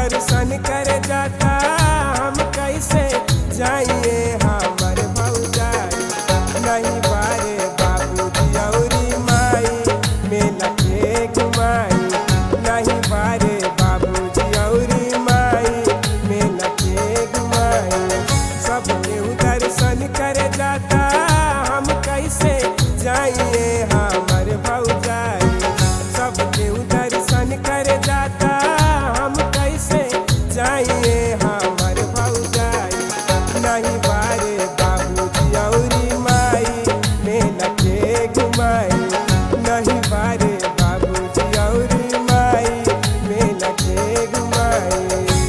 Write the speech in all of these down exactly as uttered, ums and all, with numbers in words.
दर्शन कर जाता हम कैसे जाइए हमर भौजाई। नहीं बारे बाबूजी औरी माई मेला के घुमाई। नहीं बारे बाबूजी औरी माई मेला के घुमाई। सब केहू दर्शन कर जाता हम कैसे जाइए हमर भौजाई। सब केहू दर्शन कर जाता हम कैसे जाइए हमर भौजाई। नहीं बारे बाबूजी औरी माई मेला के घुमाई। नहीं बारे बाबूजी औरी माई मेला के घुमाई।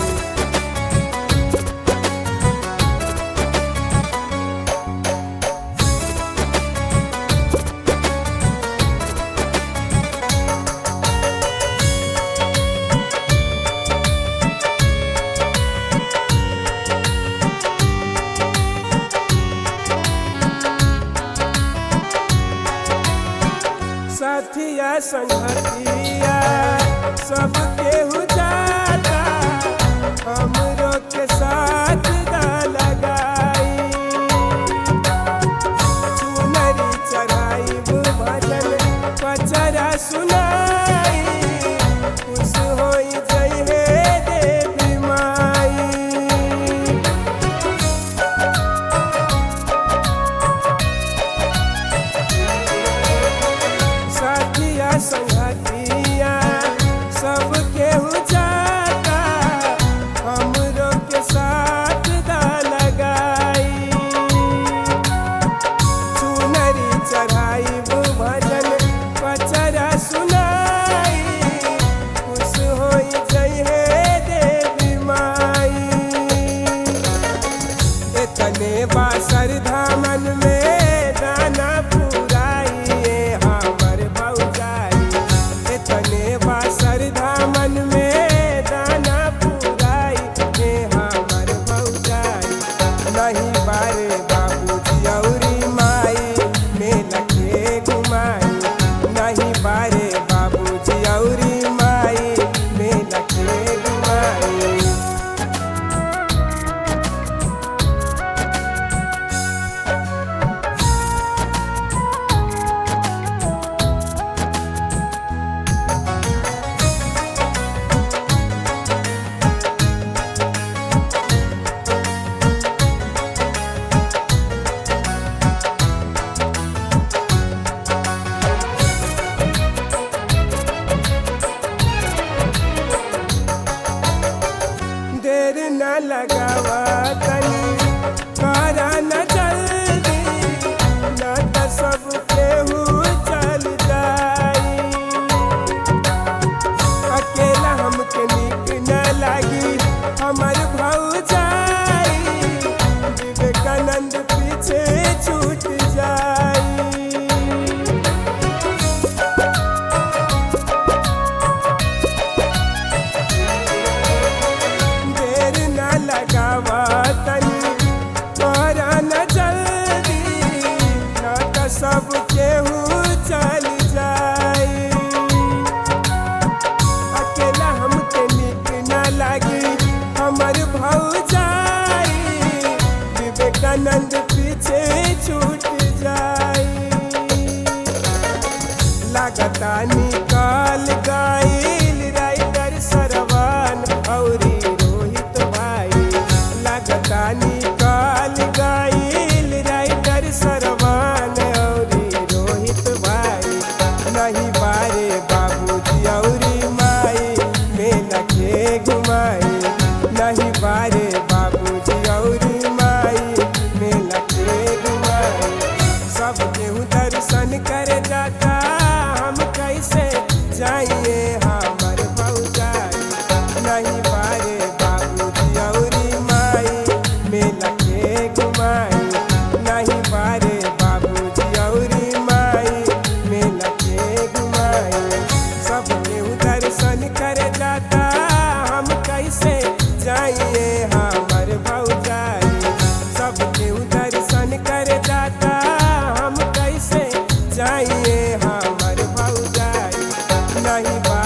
साथिया संगतिया सब केहू जाता हमरो के साथ दा लगाई। चुनरी चढ़ाई भजन पचरा सुनाई। खुश होई जइहे देवी माई। साथिया संगतिया सब केहू जाता हमरो के साथ दा लगाई। चुनरी चढ़ाई भजन पचरा सुनाई। खुश होई जइहे देवी माई। एतने बा श्रद्धा मन में दाना पुराइए हमर भौजाई। एतने बा श्रद्धा मन में दाना पुराई हे हमर भौजाई। नहीं बारे बाबूजी औरी माई मेला के घुमाई। नहीं बारे बाबूजी औरी माई मेला के घुमाई। देर न लगावा तनी करा न जल्दी। न त सब केहू चल जाई। अकेला हमके नीक न लागी हमर भौजाई। विवेकानंद पीछे छूट जाई। देर न लगावा तनी करा न जल्दी। न त सब केहू चल जाई। अकेला हमके नीक न लागी हमर भौजाई। विवेकानंद पीछे छूट जाई। लागता निकाल गइल राइटर सरवन औरी रोहित भाई। लागता निकाल गइल राइटर सरवन औरी रोहित भाई। नहीं बारे बाबूजी औरी माई मेला के घुमाई। नहीं बारे बाबूजी औरी माई मेला के घुमाई। सब केहू दर्शन कर जाता हम कैसे जाइए हमर भौजाई। नहीं बारे बाबूजी औरी माई मेला के घुमाई। नहीं बारे बाबूजी औरी माई मेला के घुमाई। सब केहू दर्शन कर जाता हम कैसे जाइए हमर भौजाई। सब केहू दर्शन कर जाता हम कैसे जाइए हमर भौजाई। नहीं